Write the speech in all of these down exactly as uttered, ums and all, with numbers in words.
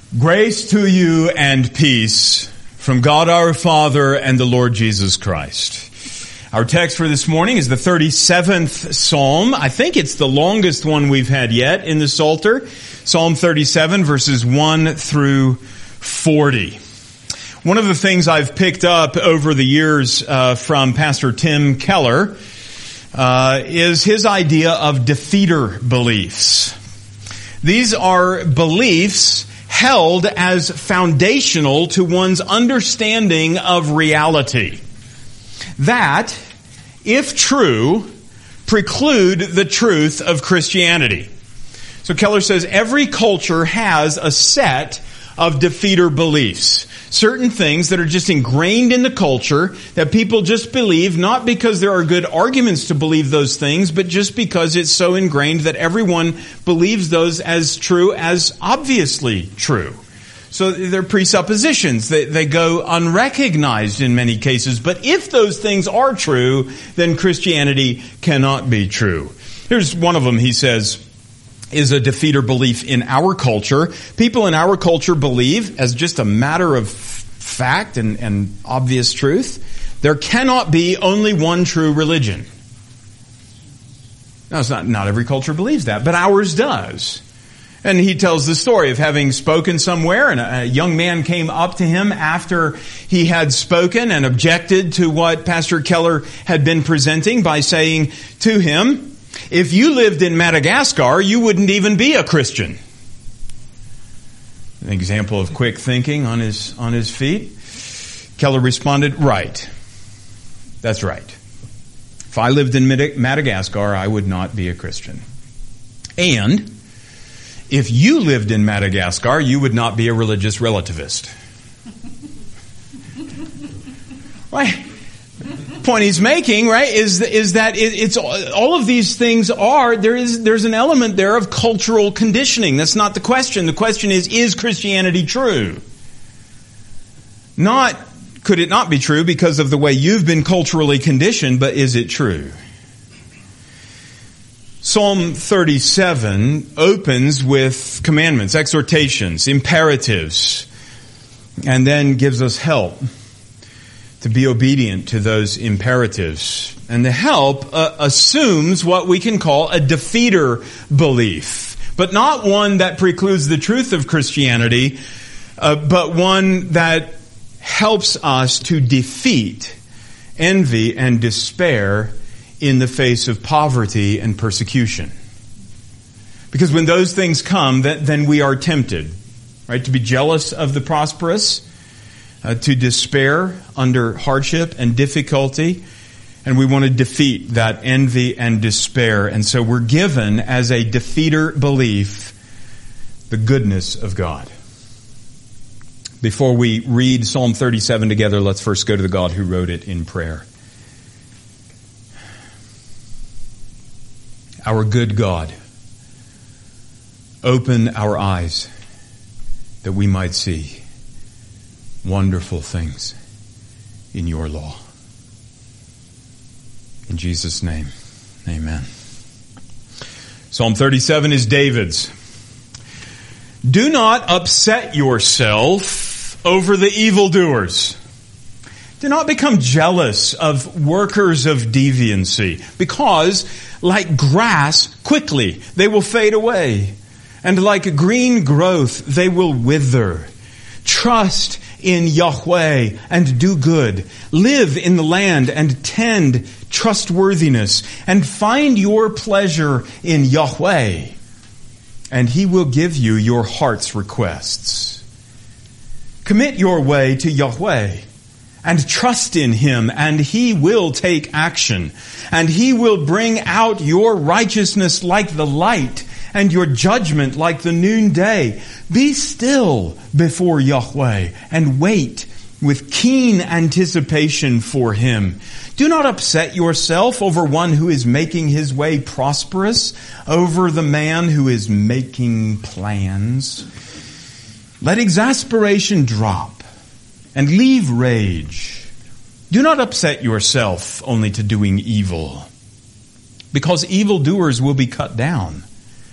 Grace to you and peace from God our Father and the Lord Jesus Christ. Our text for this morning is the thirty-seventh Psalm. I think it's the longest one we've had yet in the Psalter. Psalm thirty-seven, verses one through forty. One of the things I've picked up over the years uh, from Pastor Tim Keller uh, is his idea of defeater beliefs. These are beliefs held as foundational to one's understanding of reality, that, if true, preclude the truth of Christianity. So Keller says every culture has a set of defeater beliefs. Certain things that are just ingrained in the culture that people just believe, not because there are good arguments to believe those things, but just because it's so ingrained that everyone believes those as true as obviously true. So they're presuppositions. They, they go unrecognized in many cases. But if those things are true, then Christianity cannot be true. Here's one of them, he says, is a defeater belief in our culture. People in our culture believe, as just a matter of fact and, and obvious truth, there cannot be only one true religion. Now, it's not, not every culture believes that, but ours does. And he tells the story of having spoken somewhere, and a, a young man came up to him after he had spoken and objected to what Pastor Keller had been presenting by saying to him, if you lived in Madagascar, you wouldn't even be a Christian. An example of quick thinking on his on his feet. Keller responded, right. That's right. If I lived in Madagascar, I would not be a Christian. And if you lived in Madagascar, you would not be a religious relativist. Right? Point he's making, right, is is that it, it's all of these things are there is there's an element there of cultural conditioning. That's not the question. The question is, is Christianity true? Not could it not be true because of the way you've been culturally conditioned, but is it true? Psalm thirty-seven opens with commandments, exhortations, imperatives, and then gives us help to be obedient to those imperatives. And the help uh, assumes what we can call a defeater belief, but not one that precludes the truth of Christianity, uh, but one that helps us to defeat envy and despair in the face of poverty and persecution. Because when those things come, then we are tempted, right, to be jealous of the prosperous, Uh, to despair under hardship and difficulty, and we want to defeat that envy and despair. And so we're given as a defeater belief the goodness of God. Before we read Psalm thirty-seven together, let's first go to the God who wrote it in prayer. Our good God, open our eyes that we might see wonderful things in your law. In Jesus' name, amen. Psalm thirty-seven is David's. Do not upset yourself over the evildoers. Do not become jealous of workers of deviancy, because like grass, quickly they will fade away, and like green growth they will wither. Trust in Yahweh and do good. Live in the land and tend trustworthiness, and find your pleasure in Yahweh, and He will give you your heart's requests. Commit your way to Yahweh and trust in Him, and He will take action, and He will bring out your righteousness like the light and your judgment like the noonday. Be still before Yahweh and wait with keen anticipation for Him. Do not upset yourself over one who is making his way prosperous, over the man who is making plans. Let exasperation drop and leave rage. Do not upset yourself only to doing evil, because evildoers will be cut down.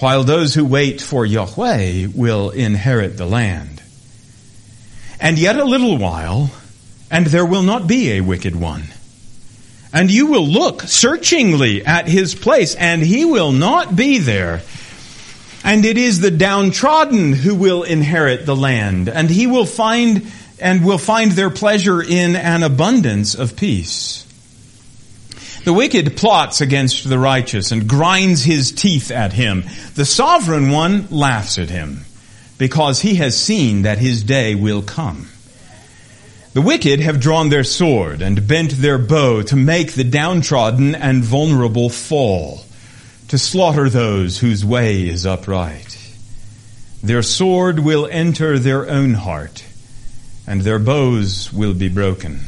while those who wait for Yahweh will inherit the land. And yet a little while, and there will not be a wicked one. And you will look searchingly at his place, and he will not be there. And it is the downtrodden who will inherit the land, and he will find and will find their pleasure in an abundance of peace. The wicked plots against the righteous and grinds his teeth at him. The sovereign one laughs at him, because he has seen that his day will come. The wicked have drawn their sword and bent their bow to make the downtrodden and vulnerable fall, to slaughter those whose way is upright. Their sword will enter their own heart, and their bows will be broken.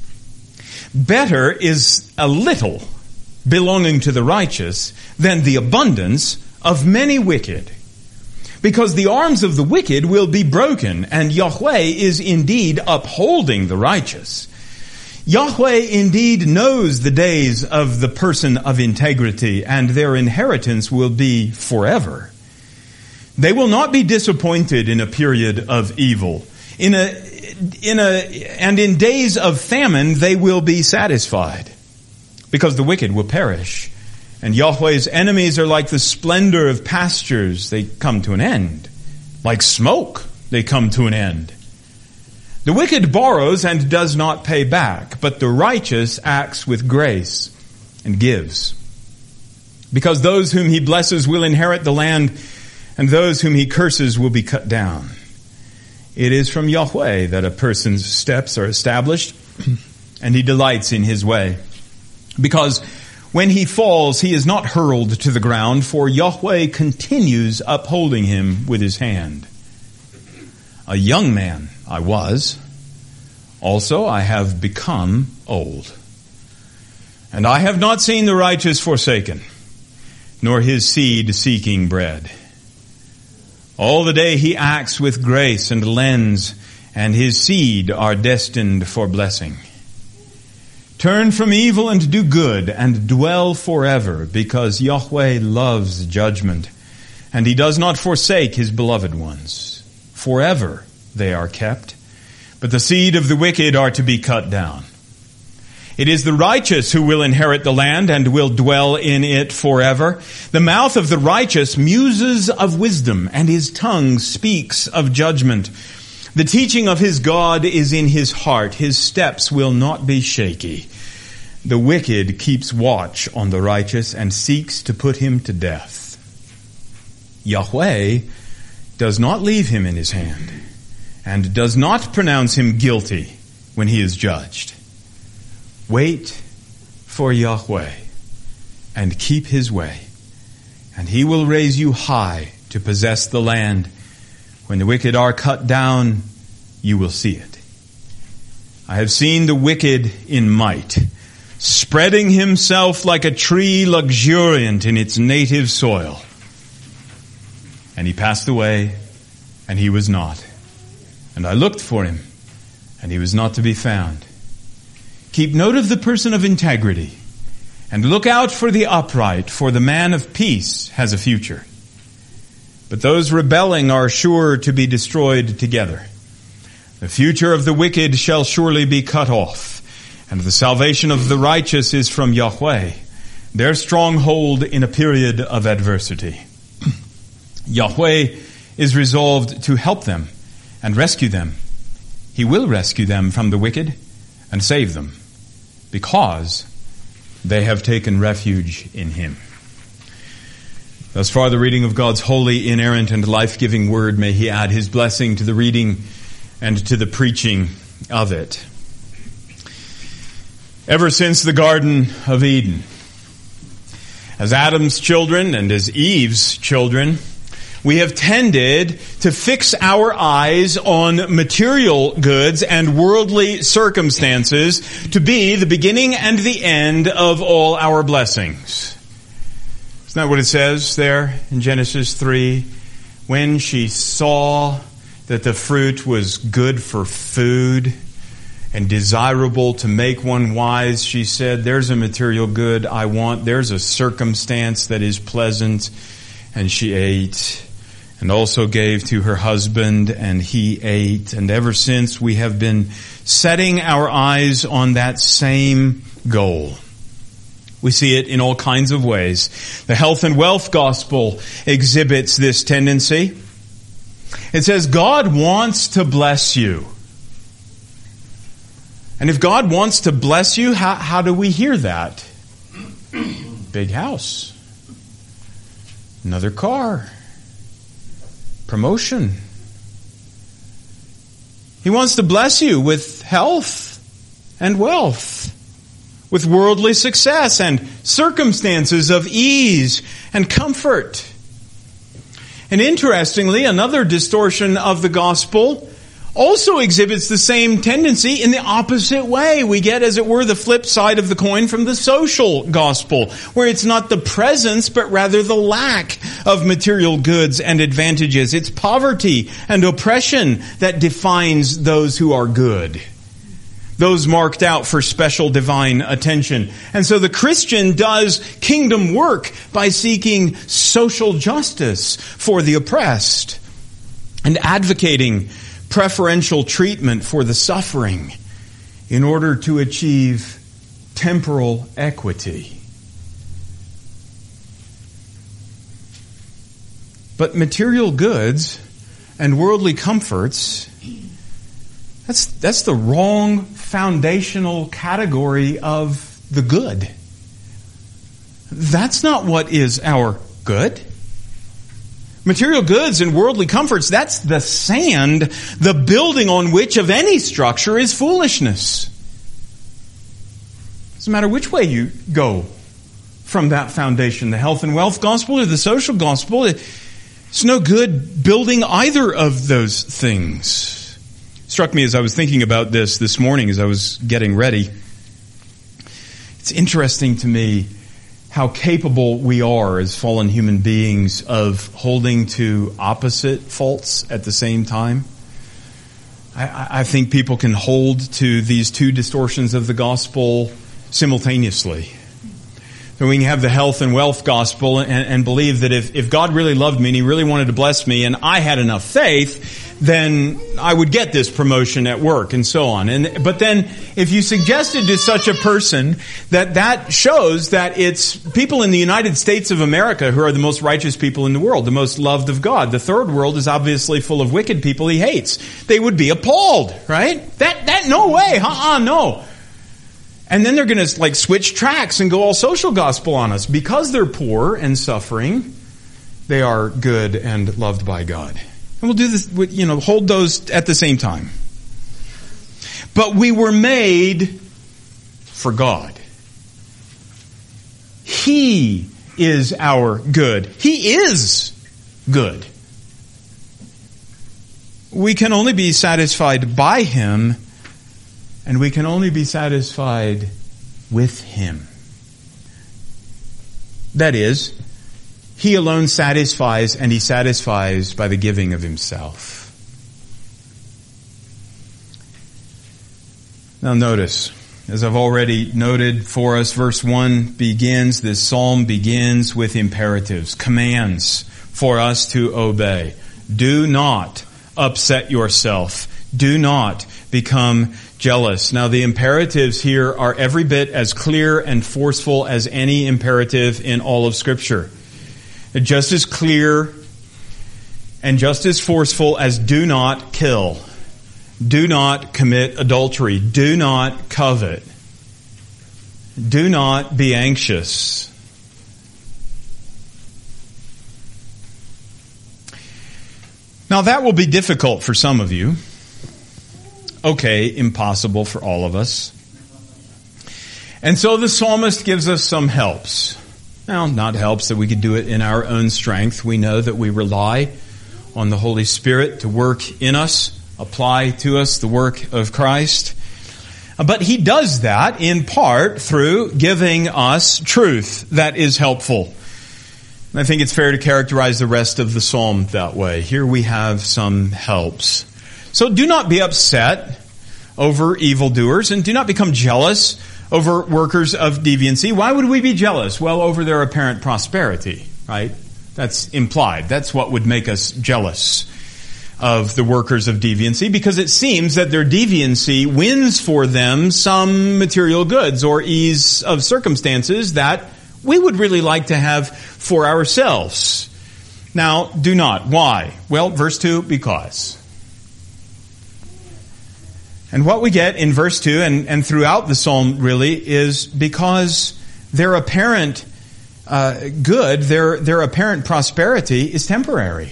Better is a little belonging to the righteous than the abundance of many wicked. Because the arms of the wicked will be broken, and Yahweh is indeed upholding the righteous. Yahweh indeed knows the days of the person of integrity, and their inheritance will be forever. They will not be disappointed in a period of evil. In a, in a, and in days of famine they will be satisfied, because the wicked will perish. And Yahweh's enemies are like the splendor of pastures. They come to an end. Like smoke, they come to an end. The wicked borrows and does not pay back, but the righteous acts with grace and gives. Because those whom he blesses will inherit the land, and those whom he curses will be cut down. It is from Yahweh that a person's steps are established, and he delights in his way. Because when he falls, he is not hurled to the ground, for Yahweh continues upholding him with his hand. A young man I was, also I have become old. And I have not seen the righteous forsaken, nor his seed seeking bread. All the day he acts with grace and lends, and his seed are destined for blessing. Turn from evil and do good, and dwell forever, because Yahweh loves judgment, and he does not forsake his beloved ones. Forever they are kept, but the seed of the wicked are to be cut down. It is the righteous who will inherit the land and will dwell in it forever. The mouth of the righteous muses of wisdom, and his tongue speaks of judgment. The teaching of his God is in his heart. His steps will not be shaky. The wicked keeps watch on the righteous and seeks to put him to death. Yahweh does not leave him in his hand, and does not pronounce him guilty when he is judged. Wait for Yahweh and keep his way, and he will raise you high to possess the land. When the wicked are cut down, you will see it. I have seen the wicked in might, spreading himself like a tree luxuriant in its native soil. And he passed away, and he was not. And I looked for him, and he was not to be found. Keep note of the person of integrity, and look out for the upright, for the man of peace has a future. But those rebelling are sure to be destroyed together. The future of the wicked shall surely be cut off, and the salvation of the righteous is from Yahweh, their stronghold in a period of adversity. Yahweh is resolved to help them and rescue them. He will rescue them from the wicked and save them, because they have taken refuge in him. Thus far the reading of God's holy, inerrant, and life-giving word. May he add his blessing to the reading and to the preaching of it. Ever since the Garden of Eden, as Adam's children and as Eve's children, we have tended to fix our eyes on material goods and worldly circumstances to be the beginning and the end of all our blessings. Isn't that what it says there in Genesis three? When she saw that the fruit was good for food and desirable to make one wise, she said, there's a material good I want. There's a circumstance that is pleasant. and she ate, and also gave to her husband, and he ate. And ever since we have been setting our eyes on that same goal. We see it in all kinds of ways. The health and wealth gospel exhibits this tendency. It says God wants to bless you. And if God wants to bless you, how, how do we hear that? Big house. Another car. Promotion. He wants to bless you with health and wealth, with worldly success and circumstances of ease and comfort. And interestingly, another distortion of the gospel also exhibits the same tendency in the opposite way. We get, as it were, the flip side of the coin from the social gospel, where it's not the presence, but rather the lack of material goods and advantages. It's poverty and oppression that defines those who are good, those marked out for special divine attention. And so the Christian does kingdom work by seeking social justice for the oppressed and advocating preferential treatment for the suffering in order to achieve temporal equity. But material goods and worldly comforts, that's, that's the wrong foundational category of the good. That's not what is our good. Material goods and worldly comforts, that's the sand, the building on which of any structure is foolishness. Doesn't matter which way you go from that foundation, the health and wealth gospel or the social gospel. It's no good building either of those things. It struck me as I was thinking about this this morning as I was getting ready. It's interesting to me how capable we are as fallen human beings of holding to opposite faults at the same time. I, I think people can hold to these two distortions of the gospel simultaneously. So we can have the health and wealth gospel and, and believe that if, if God really loved me and He really wanted to bless me and I had enough faith, then I would get this promotion at work and so on. And but then if you suggested to such a person that that shows that it's people in the United States of America who are the most righteous people in the world, the most loved of God. The third world is obviously full of wicked people He hates. They would be appalled, right? That, that, no way, uh-uh, no. And then they're going to like switch tracks and go all social gospel on us. Because they're poor and suffering, they are good and loved by God. And we'll do this, you know, hold those at the same time. But we were made for God. He is our good. He is good. We can only be satisfied by Him, and we can only be satisfied with Him. That is, He alone satisfies, and He satisfies by the giving of Himself. Now notice, as I've already noted for us, verse one begins, this psalm begins with imperatives, commands for us to obey. Do not upset yourself. Do not become jealous. Now the imperatives here are every bit as clear and forceful as any imperative in all of Scripture. Just as clear and just as forceful as do not kill. Do not commit adultery. Do not covet. Do not be anxious. Now that will be difficult for some of you. Okay, impossible for all of us. And so the psalmist gives us some helps. Now, not helps that we could do it in our own strength. We know that we rely on the Holy Spirit to work in us, apply to us the work of Christ. But He does that in part through giving us truth that is helpful. And I think it's fair to characterize the rest of the psalm that way. Here we have some helps. So do not be upset over evildoers, and do not become jealous over workers of deviancy. Why would we be jealous? Well, over their apparent prosperity, right? That's implied. That's what would make us jealous of the workers of deviancy, because it seems that their deviancy wins for them some material goods or ease of circumstances that we would really like to have for ourselves. Now, do not. Why? Well, verse two, because. And what we get in verse two and, and throughout the psalm really is because their apparent uh, good, their, their apparent prosperity is temporary.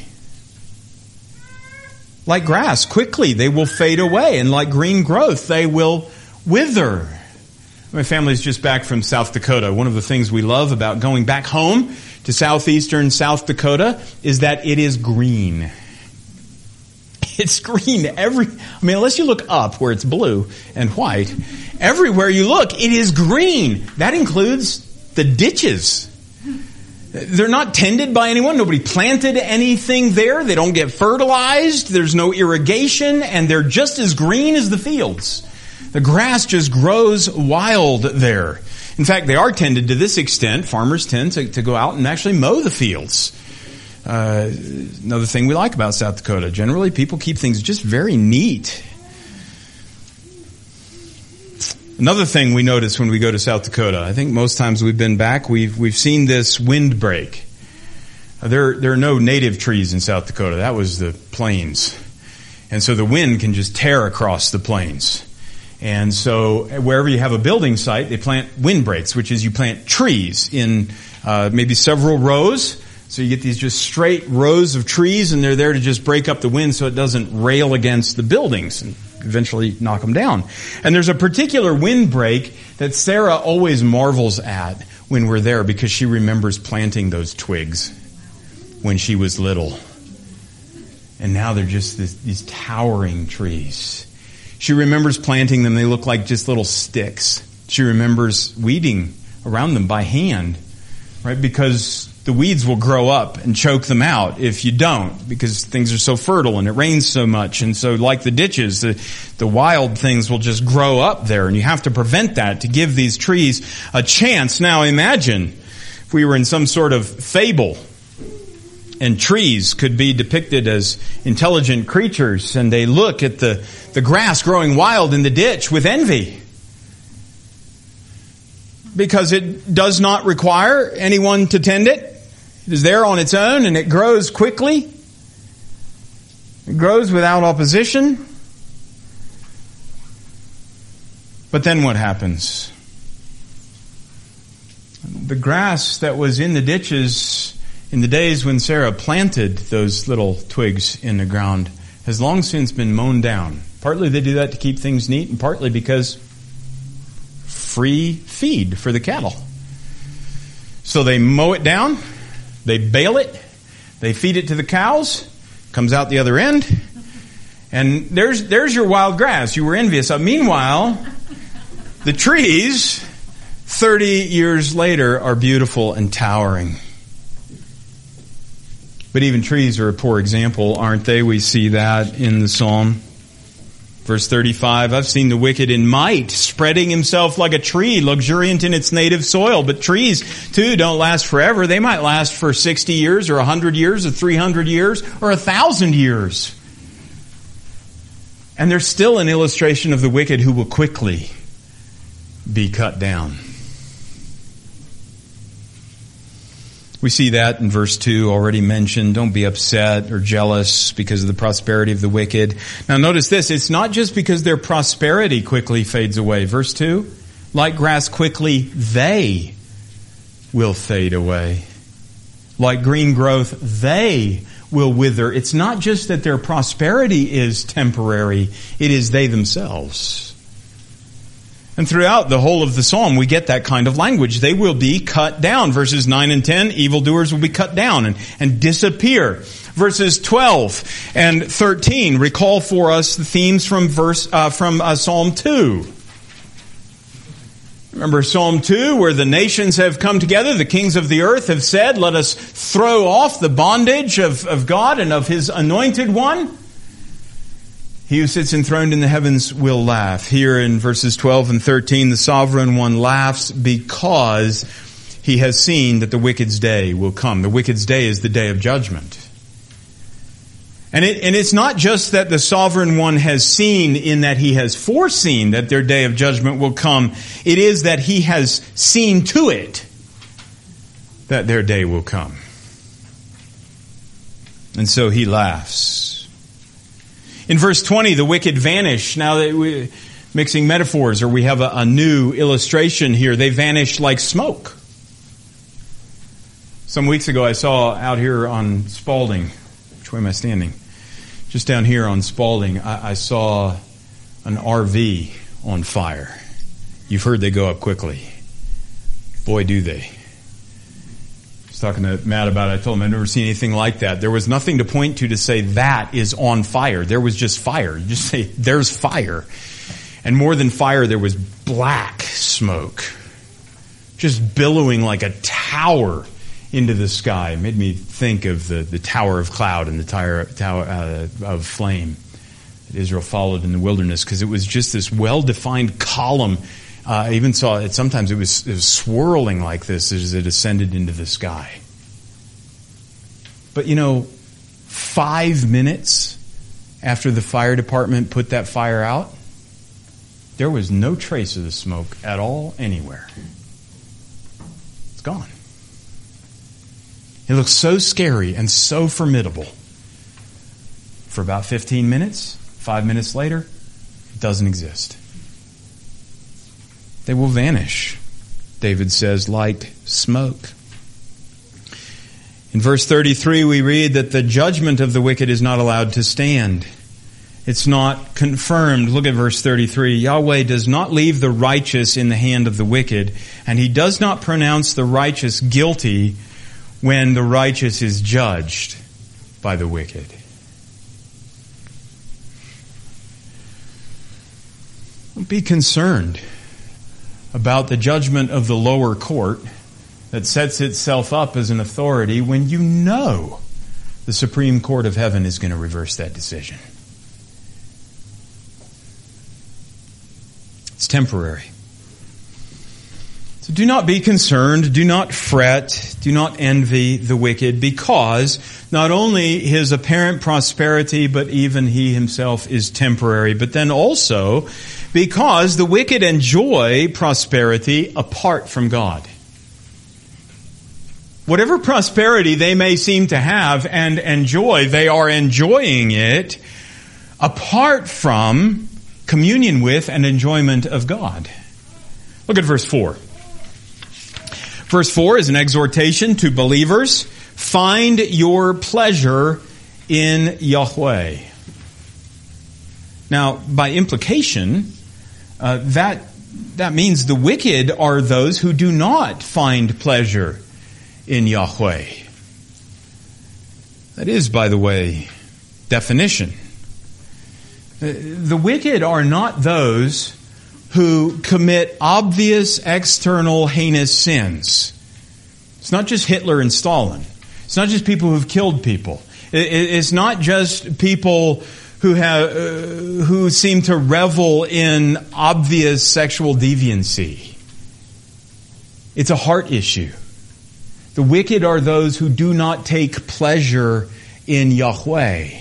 Like grass, quickly they will fade away, and like green growth, they will wither. My family's just back from South Dakota. One of the things we love about going back home to southeastern South Dakota is that it is green. It's green every, I mean, unless you look up where it's blue and white, everywhere you look, it is green. That includes the ditches. They're not tended by anyone. Nobody planted anything there. They don't get fertilized. There's no irrigation, and they're just as green as the fields. The grass just grows wild there. In fact, they are tended to this extent. Farmers tend to, to go out and actually mow the fields. Uh, another thing we like about South Dakota, generally people keep things just very neat. Another thing we notice when we go to South Dakota, I think most times we've been back, we've we've seen this windbreak. Uh, there there are no native trees in South Dakota. That was the plains. And so the wind can just tear across the plains. And so wherever you have a building site, they plant windbreaks, which is you plant trees in uh, maybe several rows. So you get these just straight rows of trees, and they're there to just break up the wind so it doesn't rail against the buildings and eventually knock them down. And there's a particular windbreak that Sarah always marvels at when we're there, because she remembers planting those twigs when she was little. And now they're just this, these towering trees. She remembers planting them. They look like just little sticks. She remembers weeding around them by hand, right? Because the weeds will grow up and choke them out if you don't, because things are so fertile and it rains so much. And so like the ditches, the, the wild things will just grow up there, and you have to prevent that to give these trees a chance. Now imagine if we were in some sort of fable and trees could be depicted as intelligent creatures, and they look at the, the grass growing wild in the ditch with envy, because it does not require anyone to tend it. It is there on its own, and it grows quickly. It grows without opposition. But then what happens? The grass that was in the ditches in the days when Sarah planted those little twigs in the ground has long since been mown down. Partly they do that to keep things neat, and partly because free feed for the cattle. So they mow it down, they bale it, they feed it to the cows, comes out the other end, and there's there's your wild grass you were envious of. Meanwhile, the trees, thirty years later, are beautiful and towering. But even trees are a poor example, aren't they? We see that in the psalm. Verse thirty-five, I've seen the wicked in might, spreading himself like a tree, luxuriant in its native soil. But trees, too, don't last forever. They might last for sixty years or one hundred years or three hundred years or one thousand years. And there's still an illustration of the wicked who will quickly be cut down. We see that in verse two, already mentioned. Don't be upset or jealous because of the prosperity of the wicked. Now notice this, it's not just because their prosperity quickly fades away. Verse two, like grass quickly they will fade away. Like green growth, they will wither. It's not just that their prosperity is temporary, it is they themselves. And throughout the whole of the psalm, we get that kind of language. They will be cut down. Verses nine and ten, evildoers will be cut down and, and disappear. Verses twelve and thirteen recall for us the themes from verse uh, from uh, Psalm two. Remember Psalm two, where the nations have come together, the kings of the earth have said, let us throw off the bondage of, of God and of His anointed one. He who sits enthroned in the heavens will laugh. Here in verses twelve and thirteen, the sovereign one laughs because he has seen that the wicked's day will come. The wicked's day is the day of judgment. And, it, and it's not just that the Sovereign One has seen in that he has foreseen that their day of judgment will come. It is that he has seen to it that their day will come. And so he laughs. In verse twenty, the wicked vanish. Now, that we, mixing metaphors, or we have a, a new illustration here. They vanish like smoke. Some weeks ago I saw out here on Spalding, which way am I standing? Just down here on Spalding, I, I saw an R V on fire. You've heard they go up quickly. Boy, do they. I was talking to Matt about it. I told him I've never seen anything like that. There was nothing to point to to say that is on fire. There was just fire. You just say, there's fire. And more than fire, there was black smoke. Just billowing like a tower into the sky. It made me think of the, the tower of cloud and the tower, tower uh, of flame that Israel followed in the wilderness, because it was just this well-defined column. Uh, I even saw it, sometimes it was, it was swirling like this as it ascended into the sky. But you know, five minutes after the fire department put that fire out, there was no trace of the smoke at all anywhere. It's gone. It looks so scary and so formidable. For about fifteen minutes, five minutes later, it doesn't exist. They will vanish, David says, like smoke. In verse thirty-three, we read that the judgment of the wicked is not allowed to stand. It's not confirmed. Look at verse thirty-three. Yahweh does not leave the righteous in the hand of the wicked, and he does not pronounce the righteous guilty when the righteous is judged by the wicked. Don't be concerned about the judgment of the lower court that sets itself up as an authority when you know the Supreme Court of Heaven is going to reverse that decision. It's temporary. So do not be concerned, do not fret, do not envy the wicked, because not only his apparent prosperity, but even he himself is temporary, but then also because the wicked enjoy prosperity apart from God. Whatever prosperity they may seem to have and enjoy, they are enjoying it apart from communion with and enjoyment of God. Look at verse four. Verse four is an exhortation to believers. Find your pleasure in Yahweh. Now, by implication, uh, that that means the wicked are those who do not find pleasure in Yahweh. That is, by the way, definition. The wicked are not those who commit obvious external heinous sins. It's not just Hitler and Stalin. It's not just people who've killed people. It's not just people who have uh, who seem to revel in obvious sexual deviancy. It's a heart issue. The wicked are those who do not take pleasure in Yahweh.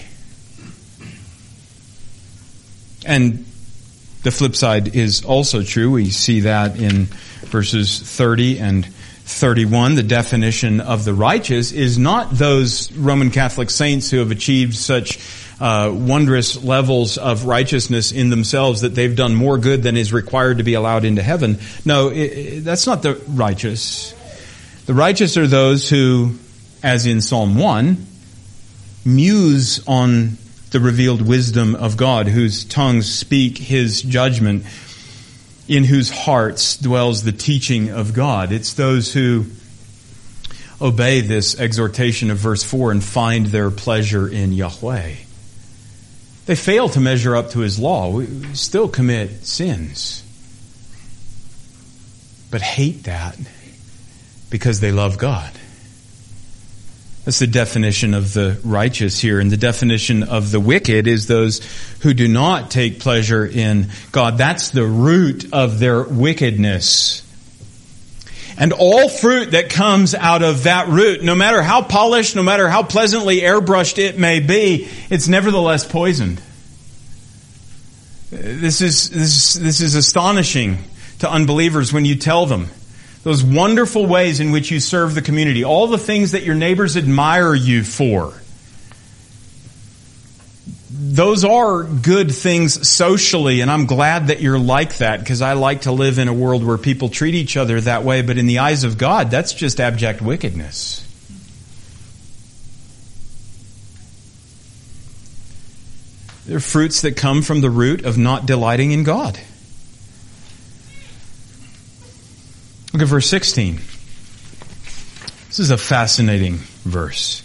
And the flip side is also true. We see that in verses thirty and thirty-one. The definition of the righteous is not those Roman Catholic saints who have achieved such uh, wondrous levels of righteousness in themselves that they've done more good than is required to be allowed into heaven. No, it, it, that's not the righteous. The righteous are those who, as in Psalm one, muse on the revealed wisdom of God, whose tongues speak His judgment, in whose hearts dwells the teaching of God. It's those who obey this exhortation of verse four and find their pleasure in Yahweh. They fail to measure up to His law. We still commit sins, but hate that because they love God. That's the definition of the righteous here. And the definition of the wicked is those who do not take pleasure in God. That's the root of their wickedness. And all fruit that comes out of that root, no matter how polished, no matter how pleasantly airbrushed it may be, it's nevertheless poisoned. This is, this, this is astonishing to unbelievers when you tell them those wonderful ways in which you serve the community, all the things that your neighbors admire you for. Those are good things socially, and I'm glad that you're like that, because I like to live in a world where people treat each other that way, but in the eyes of God, that's just abject wickedness. They're fruits that come from the root of not delighting in God. Look at verse sixteen. This is a fascinating verse.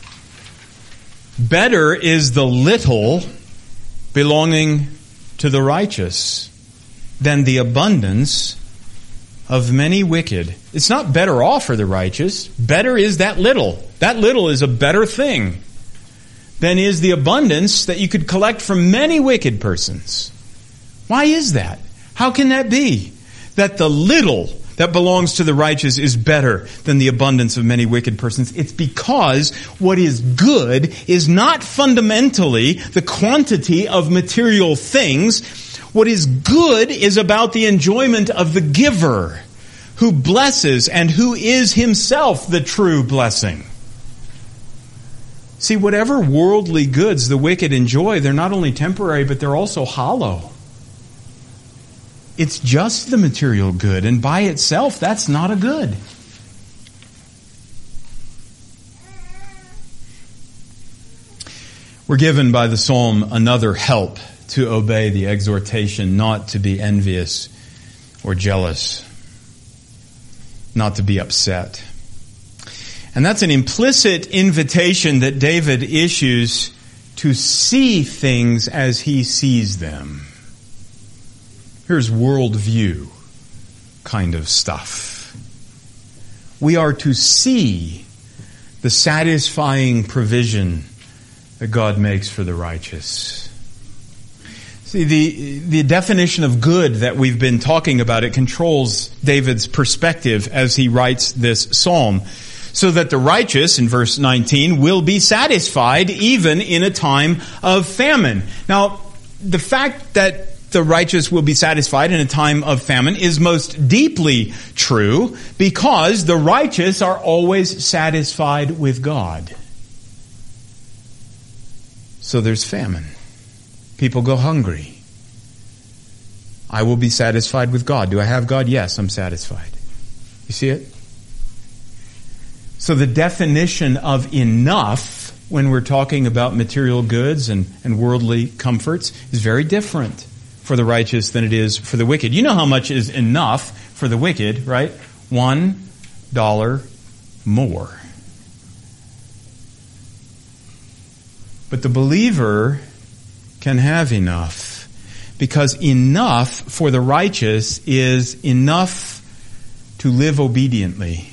Better is the little belonging to the righteous than the abundance of many wicked. It's not better off for the righteous. Better is that little. That little is a better thing than is the abundance that you could collect from many wicked persons. Why is that? How can that be? That the little that belongs to the righteous is better than the abundance of many wicked persons. It's because what is good is not fundamentally the quantity of material things. What is good is about the enjoyment of the giver who blesses and who is himself the true blessing. See, whatever worldly goods the wicked enjoy, they're not only temporary, but they're also hollow. It's just the material good, and by itself, that's not a good. We're given by the psalm another help to obey the exhortation not to be envious or jealous, not to be upset. And that's an implicit invitation that David issues to see things as he sees them. Here's worldview kind of stuff. We are to see the satisfying provision that God makes for the righteous. See, the, the definition of good that we've been talking about, it controls David's perspective as he writes this psalm. So that the righteous, in verse nineteen, will be satisfied even in a time of famine. Now, the fact that the righteous will be satisfied in a time of famine is most deeply true because the righteous are always satisfied with God. So there's famine. People go hungry. I will be satisfied with God. Do I have God? Yes, I'm satisfied. You see it? So the definition of enough when we're talking about material goods and, and worldly comforts is very different for the righteous than it is for the wicked. You know how much is enough for the wicked, right? One dollar more. But the believer can have enough because enough for the righteous is enough to live obediently.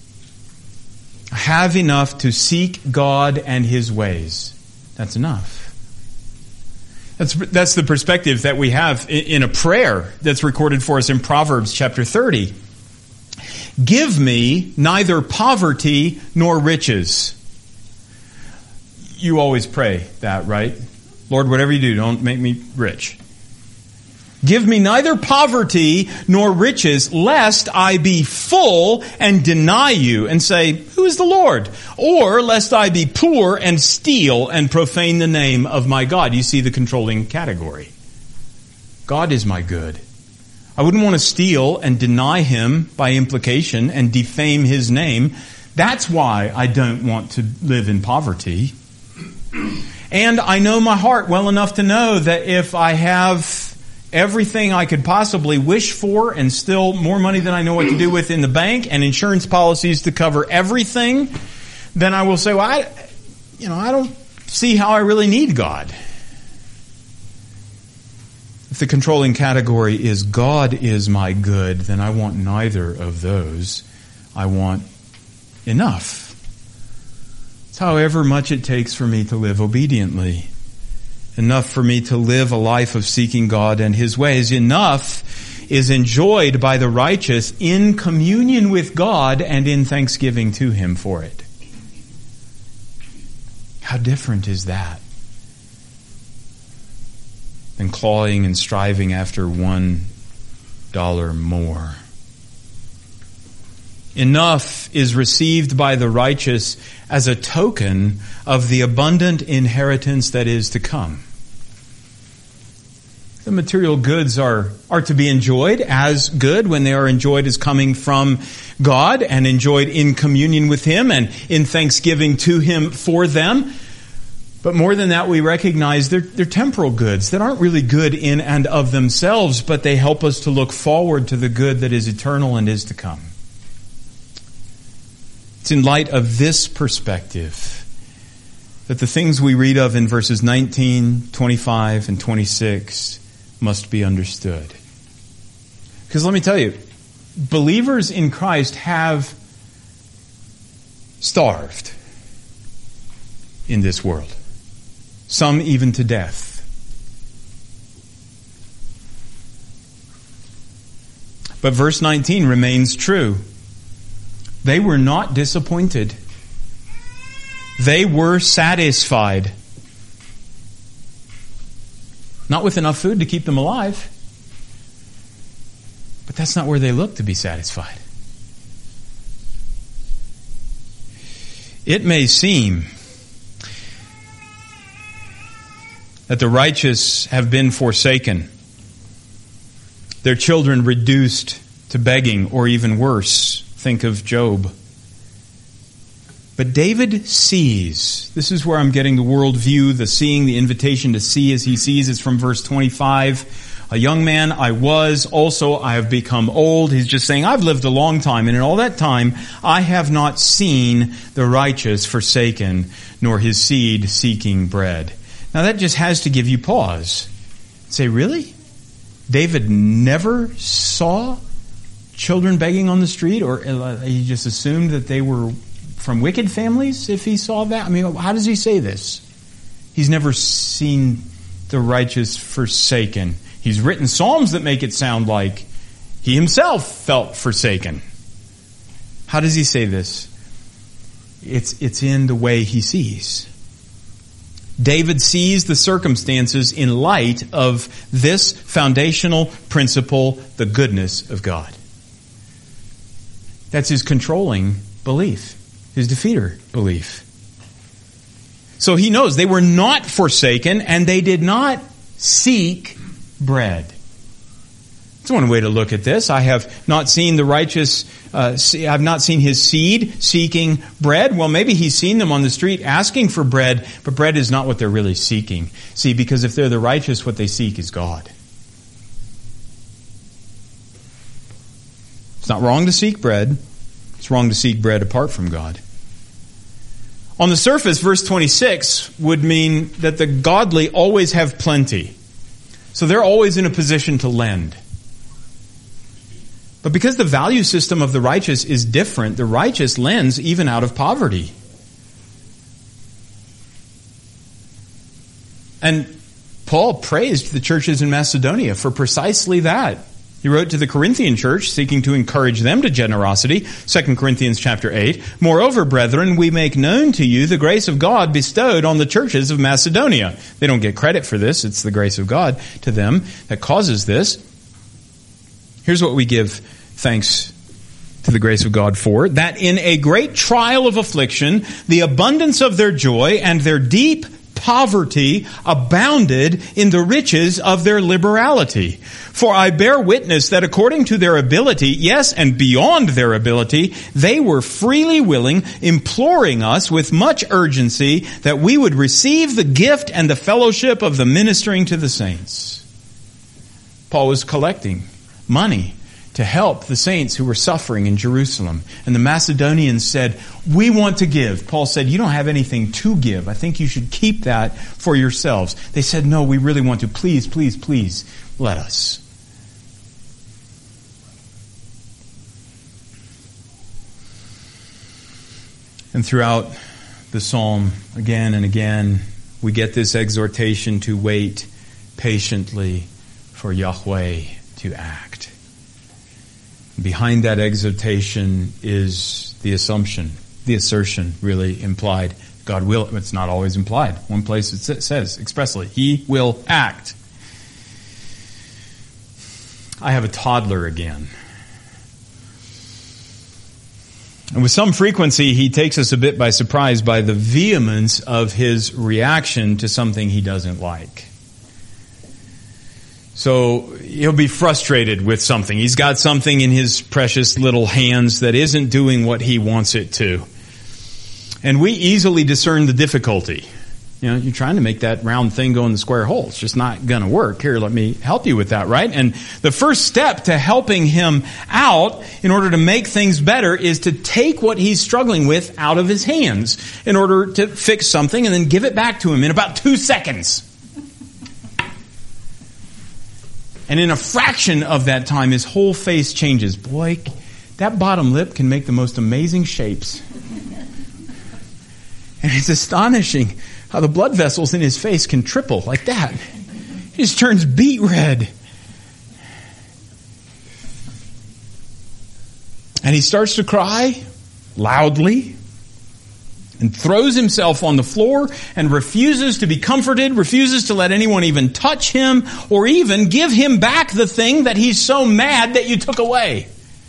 Have enough to seek God and His ways. That's enough. That's, that's the perspective that we have in a prayer that's recorded for us in Proverbs chapter thirty. Give me neither poverty nor riches. You always pray that, right? Lord, whatever you do, don't make me rich. Give me neither poverty nor riches, lest I be full and deny you and say, who is the Lord? Or lest I be poor and steal and profane the name of my God. You see the controlling category. God is my good. I wouldn't want to steal and deny Him by implication and defame His name. That's why I don't want to live in poverty. And I know my heart well enough to know that if I have everything I could possibly wish for and still more money than I know what to do with in the bank and insurance policies to cover everything, then I will say, well, I, you know, I don't see how I really need God. If the controlling category is God is my good, then I want neither of those. I want enough. It's however much it takes for me to live obediently. Enough for me to live a life of seeking God and His ways. Enough is enjoyed by the righteous in communion with God and in thanksgiving to Him for it. How different is that than clawing and striving after one dollar more? Enough is received by the righteous as a token of the abundant inheritance that is to come. The material goods are, are to be enjoyed as good when they are enjoyed as coming from God and enjoyed in communion with Him and in thanksgiving to Him for them. But more than that, we recognize they're, they're temporal goods that aren't really good in and of themselves, but they help us to look forward to the good that is eternal and is to come. It's in light of this perspective that the things we read of in verses nineteen, twenty-five, and twenty-six must be understood. Because let me tell you, believers in Christ have starved in this world. Some even to death. But verse nineteen remains true. They were not disappointed. They were satisfied. Not with enough food to keep them alive. But that's not where they look to be satisfied. It may seem that the righteous have been forsaken, their children reduced to begging, or even worse. Think of Job. But David sees. This is where I'm getting the worldview, the seeing, the invitation to see as he sees. It's from verse twenty-five. A young man I was, also I have become old. He's just saying, I've lived a long time, and in all that time I have not seen the righteous forsaken, nor his seed seeking bread. Now that just has to give you pause. Say, really? David never saw children begging on the street, or he just assumed that they were from wicked families if he saw that? I mean, how does he say this? He's never seen the righteous forsaken. He's written psalms that make it sound like he himself felt forsaken. How does he say this? It's, it's in the way he sees. David sees the circumstances in light of this foundational principle, the goodness of God. That's his controlling belief, his defeater belief. So he knows they were not forsaken and they did not seek bread. That's one way to look at this. I have not seen the righteous, uh, see, I've not seen his seed seeking bread. Well, maybe he's seen them on the street asking for bread, but bread is not what they're really seeking. See, because if they're the righteous, what they seek is God. It's not wrong to seek bread. It's wrong to seek bread apart from God. On the surface, verse twenty-six would mean that the godly always have plenty. So they're always in a position to lend. But because the value system of the righteous is different, the righteous lends even out of poverty. And Paul praised the churches in Macedonia for precisely that. He wrote to the Corinthian church, seeking to encourage them to generosity, Second Corinthians chapter eight. Moreover, brethren, we make known to you the grace of God bestowed on the churches of Macedonia. They don't get credit for this. It's the grace of God to them that causes this. Here's what we give thanks to the grace of God for: that in a great trial of affliction, the abundance of their joy and their deep poverty abounded in the riches of their liberality. For I bear witness that according to their ability, yes, and beyond their ability, they were freely willing, imploring us with much urgency that we would receive the gift and the fellowship of the ministering to the saints. Paul was collecting money to help the saints who were suffering in Jerusalem. And the Macedonians said, we want to give. Paul said, you don't have anything to give. I think you should keep that for yourselves. They said, no, we really want to. Please, please, please, let us. And throughout the psalm, again and again, we get this exhortation to wait patiently for Yahweh to act. Behind that exhortation is the assumption, the assertion really implied. God will, it's not always implied. One place it says expressly, He will act. I have a toddler again. And with some frequency, he takes us a bit by surprise by the vehemence of his reaction to something he doesn't like. So he'll be frustrated with something. He's got something in his precious little hands that isn't doing what he wants it to. And we easily discern the difficulty. You know, you're trying to make that round thing go in the square hole. It's just not going to work. Here, let me help you with that, right? And the first step to helping him out in order to make things better is to take what he's struggling with out of his hands in order to fix something and then give it back to him in about two seconds. And in a fraction of that time, his whole face changes. Boy, that bottom lip can make the most amazing shapes. And it's astonishing how the blood vessels in his face can triple like that. He just turns beet red. And he starts to cry loudly and throws himself on the floor and refuses to be comforted, refuses to let anyone even touch him or even give him back the thing that he's so mad that you took away.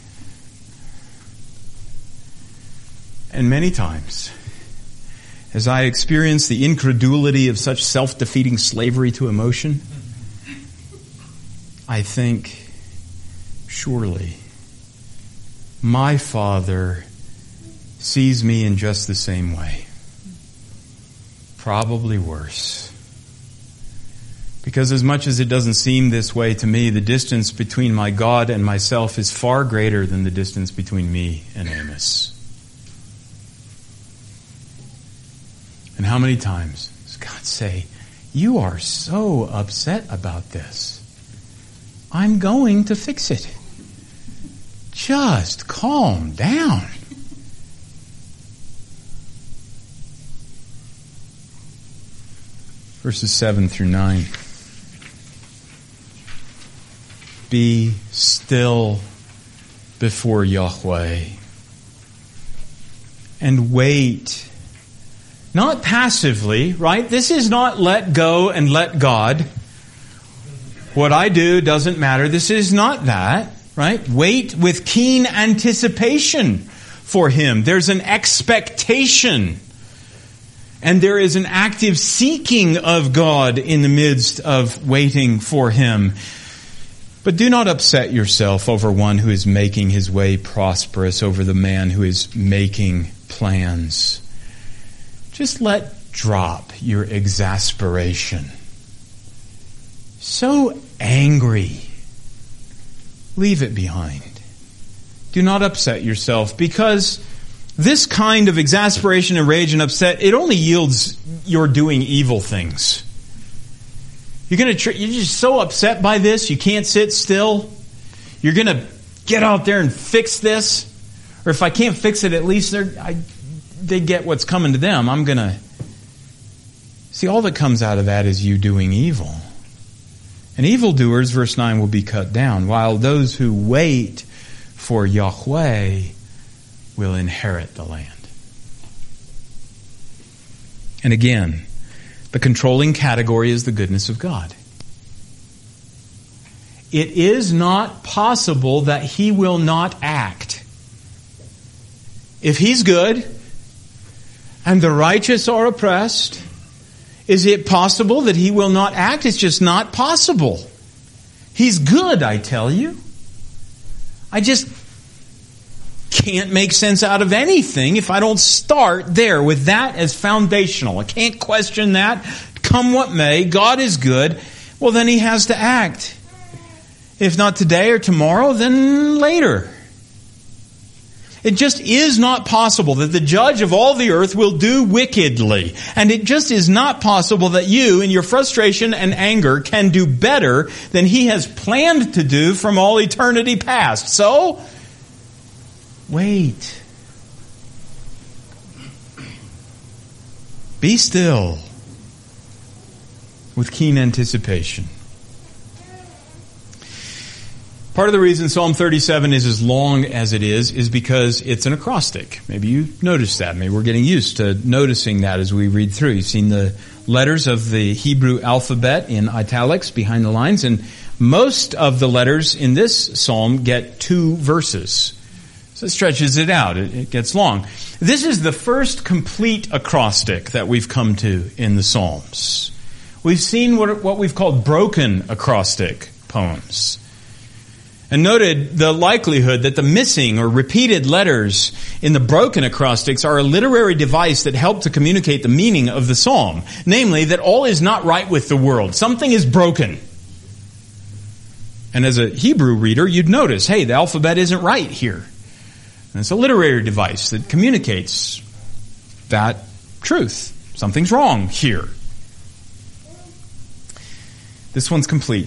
And many times, as I experience the incredulity of such self-defeating slavery to emotion, I think, surely, my Father sees me in just the same way. Probably worse. Because as much as it doesn't seem this way to me, the distance between my God and myself is far greater than the distance between me and Amos. And how many times does God say, you are so upset about this. I'm going to fix it. Just calm down. Verses seven through nine. Be still before Yahweh and wait. Not passively, right? This is not let go and let God. What I do doesn't matter. This is not that, right? Wait with keen anticipation for Him. There's an expectation. And there is an active seeking of God in the midst of waiting for Him. But do not upset yourself over one who is making his way prosperous, over the man who is making plans. Just let drop your exasperation. So angry. Leave it behind. Do not upset yourself, because this kind of exasperation and rage and upset, it only yields your doing evil things. You're going to tr- you're just so upset by this, you can't sit still. You're going to get out there and fix this. Or if I can't fix it, at least they're I they get what's coming to them. I'm going to... See, all that comes out of that is you doing evil. And evildoers, verse nine, will be cut down, while those who wait for Yahweh will inherit the land. And again, the controlling category is the goodness of God. It is not possible that He will not act. If He's good and the righteous are oppressed, is it possible that He will not act? It's just not possible. He's good, I tell you. I just can't make sense out of anything if I don't start there with that as foundational. I can't question that. Come what may, God is good. Well, then He has to act. If not today or tomorrow, then later. It just is not possible that the judge of all the earth will do wickedly. And it just is not possible that you, in your frustration and anger, can do better than He has planned to do from all eternity past. So, wait. Be still with keen anticipation. Part of the reason Psalm thirty-seven is as long as it is is because it's an acrostic. Maybe you noticed that. Maybe we're getting used to noticing that as we read through. You've seen the letters of the Hebrew alphabet in italics behind the lines, and most of the letters in this psalm get two verses. So it stretches it out. It, it gets long. This is the first complete acrostic that we've come to in the Psalms. We've seen what, what we've called broken acrostic poems, and noted the likelihood that the missing or repeated letters in the broken acrostics are a literary device that help to communicate the meaning of the psalm, namely that all is not right with the world. Something is broken. And as a Hebrew reader, you'd notice, hey, the alphabet isn't right here. And it's a literary device that communicates that truth. Something's wrong here. This one's complete.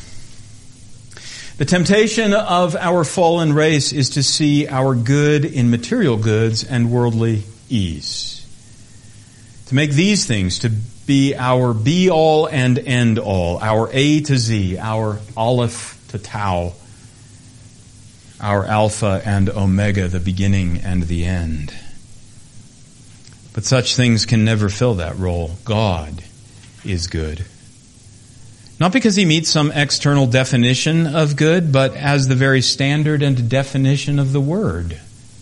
The temptation of our fallen race is to see our good in material goods and worldly ease. To make these things to be our be-all and end-all, our A to Z, our Aleph to Tau, our Alpha and Omega, the beginning and the end. But such things can never fill that role. God is good. Not because he meets some external definition of good, but as the very standard and definition of the word.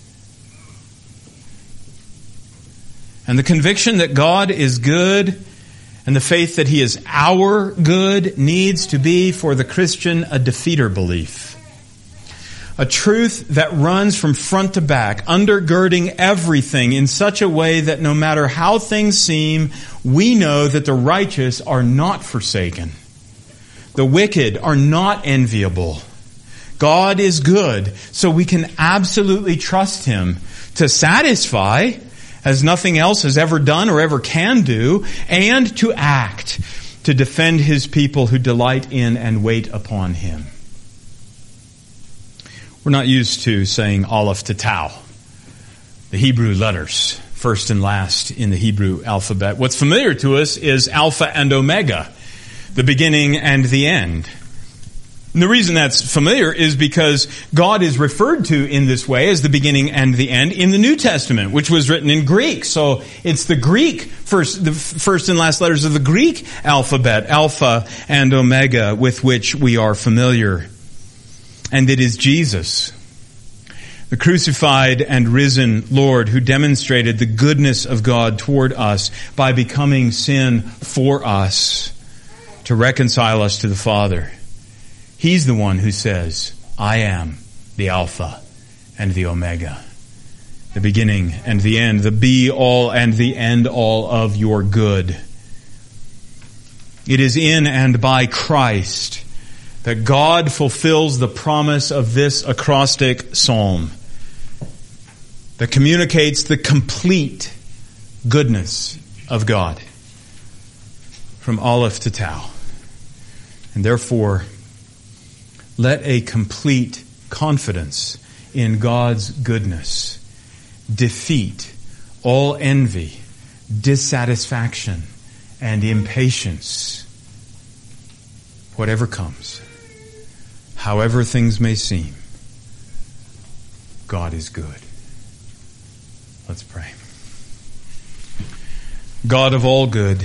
And the conviction that God is good and the faith that he is our good needs to be for the Christian a defeater belief. A truth that runs from front to back, undergirding everything in such a way that no matter how things seem, we know that the righteous are not forsaken. The wicked are not enviable. God is good, so we can absolutely trust him to satisfy, as nothing else has ever done or ever can do, and to act, to defend his people who delight in and wait upon him. We're not used to saying Aleph to Tau, the Hebrew letters, first and last in the Hebrew alphabet. What's familiar to us is Alpha and Omega, the beginning and the end. And the reason that's familiar is because God is referred to in this way as the beginning and the end in the New Testament, which was written in Greek. So it's the Greek first, the first and last letters of the Greek alphabet, Alpha and Omega, with which we are familiar. And it is Jesus, the crucified and risen Lord, who demonstrated the goodness of God toward us by becoming sin for us, to reconcile us to the Father. He's the one who says, I am the Alpha and the Omega, the beginning and the end, the be-all and the end-all of your good. It is in and by Christ that God fulfills the promise of this acrostic psalm that communicates the complete goodness of God from Aleph to Tau. And therefore, let a complete confidence in God's goodness defeat all envy, dissatisfaction, and impatience. Whatever comes, however things may seem, God is good. Let's pray. God of all good,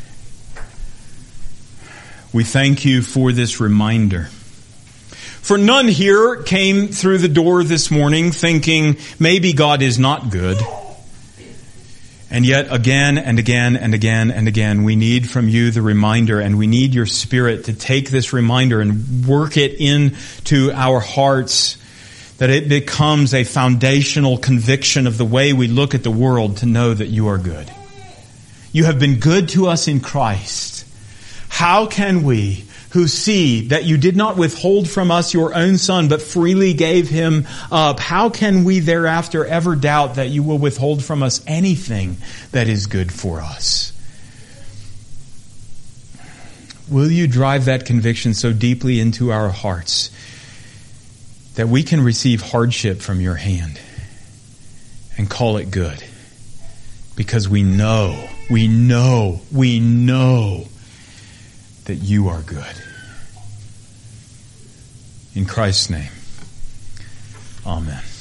we thank you for this reminder. For none here came through the door this morning thinking maybe God is not good. And yet again and again and again and again we need from you the reminder, and we need your Spirit to take this reminder and work it into our hearts, that it becomes a foundational conviction of the way we look at the world to know that you are good. You have been good to us in Christ. How can we, who see that you did not withhold from us your own Son, but freely gave him up, how can we thereafter ever doubt that you will withhold from us anything that is good for us? Will you drive that conviction so deeply into our hearts that we can receive hardship from your hand and call it good? Because we know, we know, we know that you are good. In Christ's name, amen.